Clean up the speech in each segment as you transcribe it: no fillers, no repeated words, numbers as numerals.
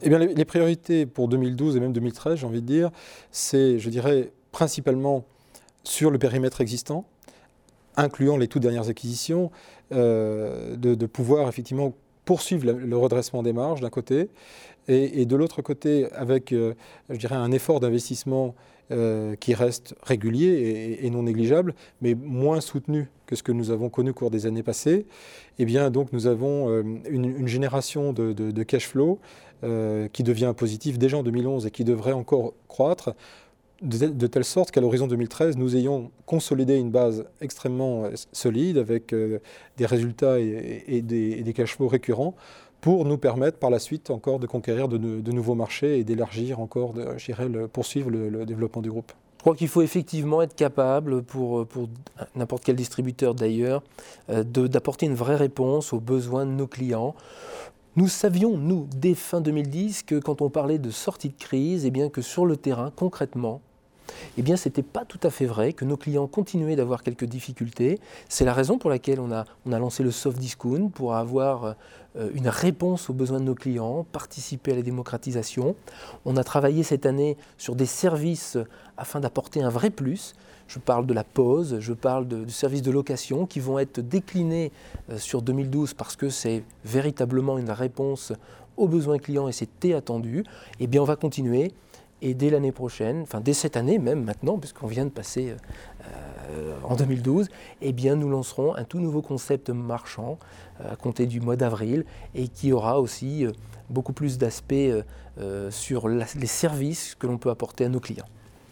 Eh bien, les priorités pour 2012 et même 2013, j'ai envie de dire, c'est, je dirais, principalement sur le périmètre existant, incluant les toutes dernières acquisitions, de pouvoir effectivement poursuivre le redressement des marges d'un côté, et de l'autre côté, avec, je dirais, un effort d'investissement qui reste régulier et non négligeable, mais moins soutenu que ce que nous avons connu au cours des années passées. Eh bien, donc, nous avons une génération de cash flow qui devient positif déjà en 2011 et qui devrait encore croître, de telle sorte qu'à l'horizon 2013, nous ayons consolidé une base extrêmement solide avec des résultats et des cash flows récurrents pour nous permettre par la suite encore de conquérir de nouveaux marchés et d'élargir encore, je dirais, poursuivre le développement du groupe. Je crois qu'il faut effectivement être capable, pour n'importe quel distributeur d'ailleurs, d'apporter une vraie réponse aux besoins de nos clients. Nous savions, nous, dès fin 2010, que quand on parlait de sortie de crise, eh bien, que sur le terrain, concrètement, eh bien, ce n'était pas tout à fait vrai, que nos clients continuaient d'avoir quelques difficultés. C'est la raison pour laquelle on a lancé le soft discount, pour avoir une réponse aux besoins de nos clients, participer à la démocratisation. On a travaillé cette année sur des services afin d'apporter un vrai plus. Je parle de la pause, je parle du service de location qui vont être déclinés sur 2012 parce que c'est véritablement une réponse aux besoins clients et c'était attendu. Eh bien, on va continuer. Et dès l'année prochaine, enfin dès cette année même maintenant, puisqu'on vient de passer en 2012, eh bien nous lancerons un tout nouveau concept marchand à compter du mois d'avril et qui aura aussi beaucoup plus d'aspects sur les services que l'on peut apporter à nos clients.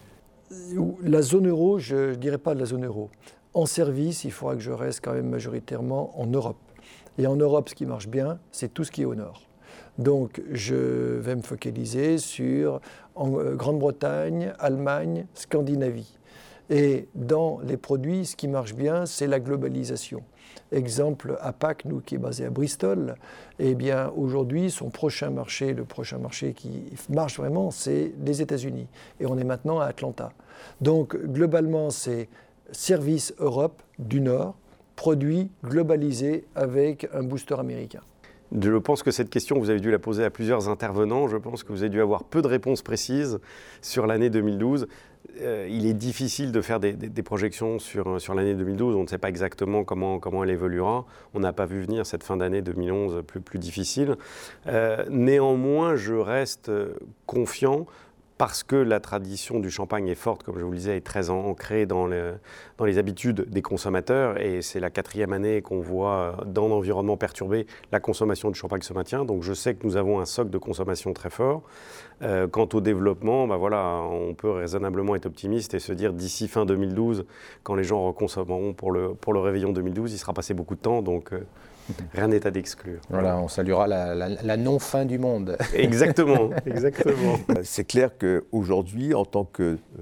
La zone euro, je ne dirais pas de la zone euro. En service, il faudra que je reste quand même majoritairement en Europe. Et en Europe, ce qui marche bien, c'est tout ce qui est au nord. Donc, je vais me focaliser sur Grande-Bretagne, Allemagne, Scandinavie. Et dans les produits, ce qui marche bien, c'est la globalisation. Exemple, APAC, nous qui est basé à Bristol, eh bien aujourd'hui, son prochain marché, le prochain marché qui marche vraiment, c'est les États-Unis. Et on est maintenant à Atlanta. Donc, globalement, c'est service Europe du Nord, produit globalisé avec un booster américain. Je pense que cette question, vous avez dû la poser à plusieurs intervenants. Je pense que vous avez dû avoir peu de réponses précises sur l'année 2012. Il est difficile de faire des projections sur l'année 2012. On ne sait pas exactement comment elle évoluera. On n'a pas vu venir cette fin d'année 2011 plus difficile. Néanmoins, je reste confiant parce que la tradition du champagne est forte, comme je vous le disais, est très ancrée dans les habitudes des consommateurs. Et c'est la 4e année qu'on voit dans l'environnement perturbé, la consommation du champagne se maintient. Donc je sais que nous avons un socle de consommation très fort. Quant au développement, voilà, on peut raisonnablement être optimiste et se dire d'ici fin 2012, quand les gens reconsommeront pour le réveillon 2012, il sera passé beaucoup de temps. Donc rien n'est à d'exclure. Voilà, on saluera la non-fin du monde. Exactement, exactement. C'est clair qu'aujourd'hui, en tant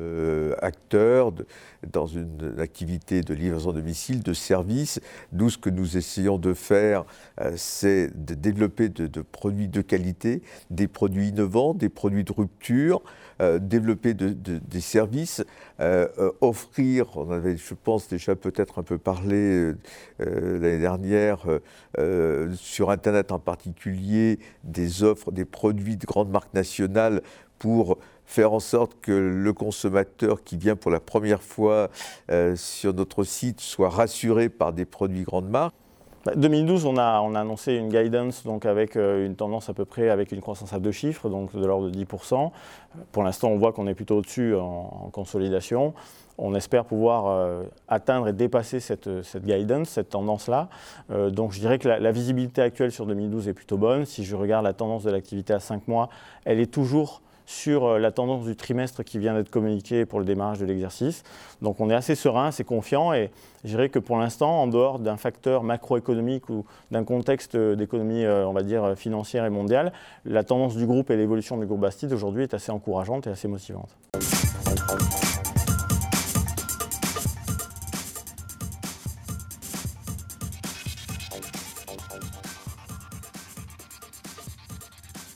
qu'acteur dans une activité de livraison à domicile, de service, nous, ce que nous essayons de faire, c'est de développer de produits de qualité, des produits innovants, des produits de rupture, développer des services, offrir, on avait, je pense, déjà peut-être un peu parlé l'année dernière, sur Internet en particulier, des offres, des produits de grandes marques nationales pour faire en sorte que le consommateur qui vient pour la première fois sur notre site soit rassuré par des produits grandes marques. 2012, on a annoncé une guidance donc avec une tendance à peu près avec une croissance à 2 chiffres, donc de l'ordre de 10%. Pour l'instant, on voit qu'on est plutôt au-dessus en consolidation. On espère pouvoir atteindre et dépasser cette guidance, cette tendance-là. Donc je dirais que la visibilité actuelle sur 2012 est plutôt bonne. Si je regarde la tendance de l'activité à 5 mois, elle est toujours sur la tendance du trimestre qui vient d'être communiquée pour le démarrage de l'exercice. Donc on est assez serein, assez confiant et je dirais que pour l'instant, en dehors d'un facteur macroéconomique ou d'un contexte d'économie, on va dire, financière et mondiale, la tendance du groupe et l'évolution du groupe Bastide aujourd'hui est assez encourageante et assez motivante.